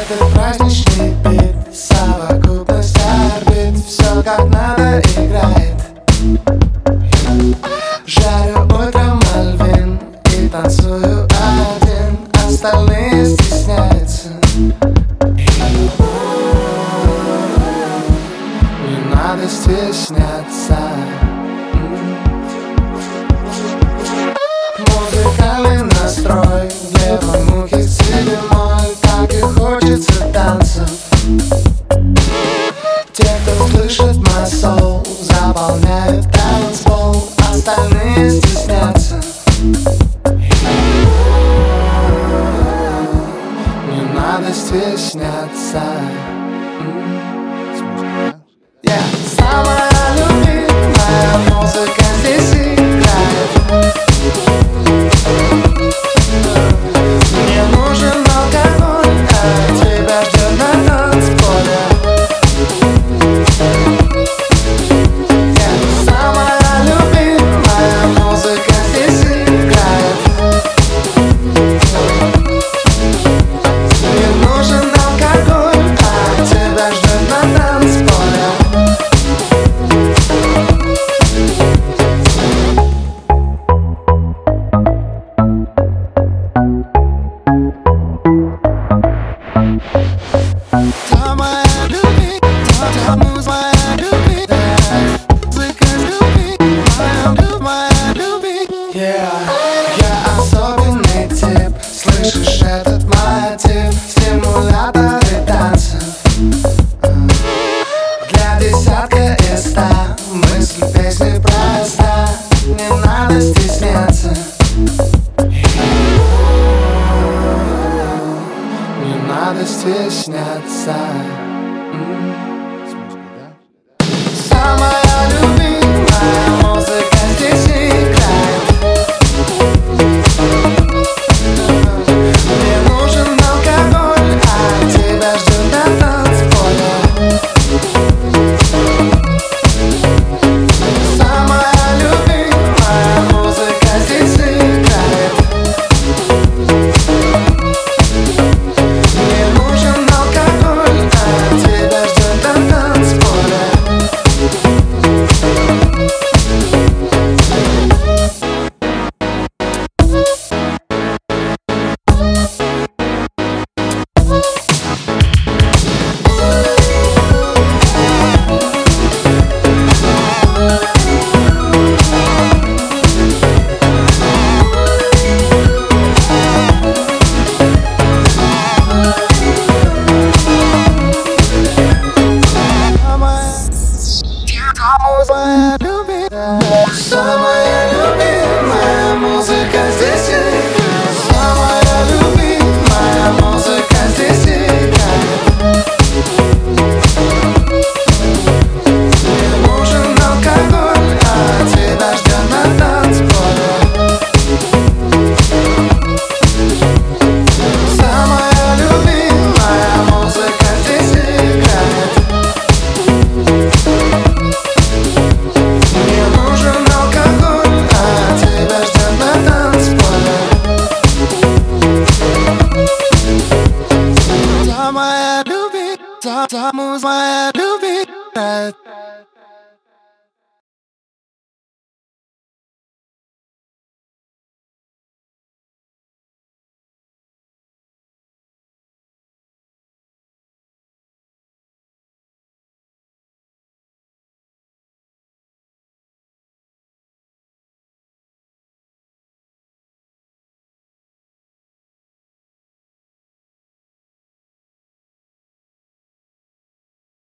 Этот праздничный бит, совокупность орбит, все как надо играет. Жарю утром мальвин и танцую один, остальные стесняются. Не надо стесняться. Музыкальный настрой, в левой муке седьмой, так и хочется танцев. Те, кто слышит мой соул, заполняют танцпол, остальные стеснятся. Не надо стесняться. Самая любимая музыка здесь играет. Мне нужен алкоголь, а тебя ждет на танцполе. Самая любимая музыка здесь играет. Мне нужен алкоголь, а тебя ждет на танцполе. Я особенный тип, слышишь этот мотив, стимуляторы танцев. Для десятка из 100 мысль песни проста, не надо стесняться. Не надо стесняться. Самая любимая музыка здесь играет. Мне нужен алкоголь, а тебя ждет на танцполе. Самая любимая музыка здесь играет. Мне нужен алкоголь, а тебя ждет на танцполе. Самая любимая музыка здесь играет. Самая любимая музыка здесь играет. Мне нужен алкоголь, а тебя ждет на танцполе. Самая любимая музыка здесь играет. Мне нужен алкоголь, а тебя ждет на танцполе. Самая любимая, самая любимая.